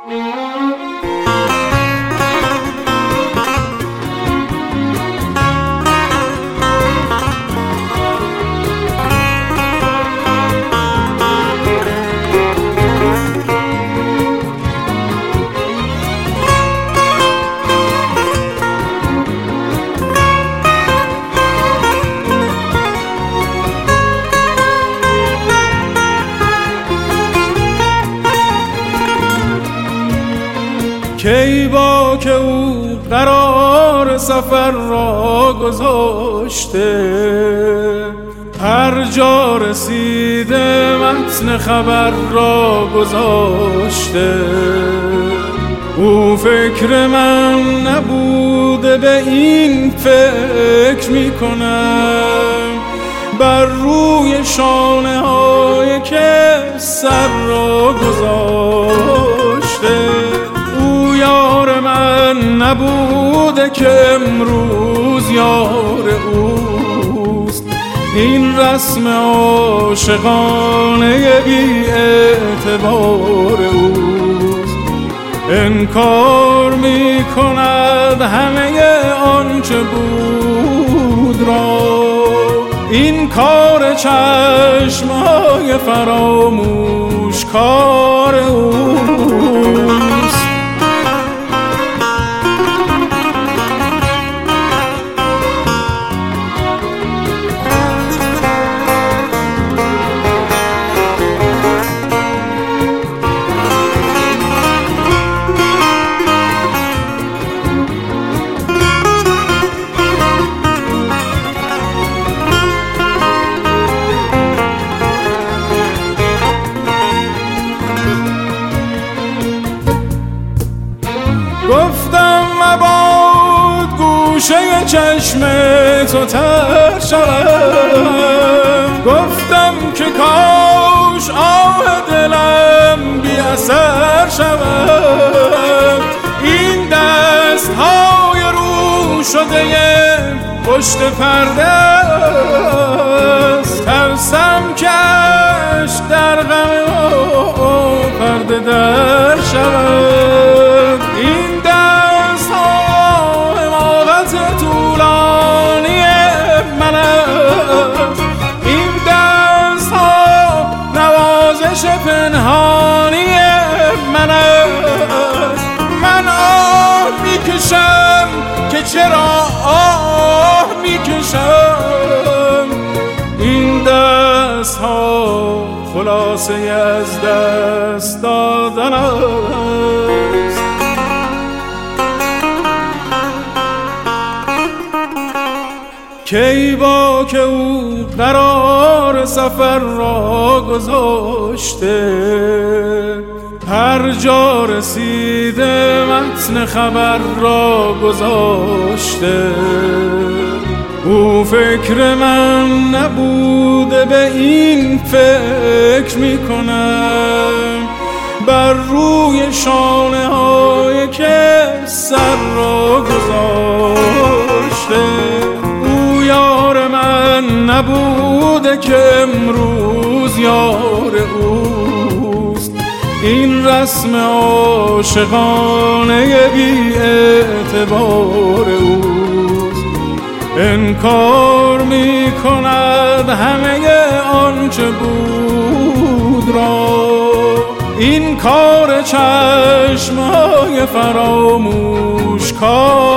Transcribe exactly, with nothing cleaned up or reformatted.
کی با که او قرار سفر را گذاشته، هر جا رسیده متن خبر را گذاشته. او فکر من نبوده به این فکر میکنم، بر روی شانه های که سر را گذاشته. یار من نبوده که امروز یار اوست، این رسم عاشقانه بی اعتبار اوست. انکار می کند همه آنچه بود را، این کار چشمهای فراموش کار اوست. گفتم مباد گوشه چشم تو تر شوم، گفتم که کاش آه دلم بی اثر شوم. این دست های رو شده پشت پرده است، ترسم کش در غم پرده در شوم. این دست ها حماقت طولانی من است، این دست ها نوازش پنهانی من است. من آه میکشم که چرا آه میکشم، این دست ها خلاصه از دست دادن است. کی با که او قرار سفر را گذاشته، هر جا رسیده متن خبر را گذاشته. او فکر من نبوده به این فکر میکنم، بر روی شانه های که سر را گذاشته. او یار من نبوده که امروز یار اوست، این رسم عاشقانه بی اعتبار اوست. انکار می کند همه آنچه بود را، این کار چشمهای فراموش کار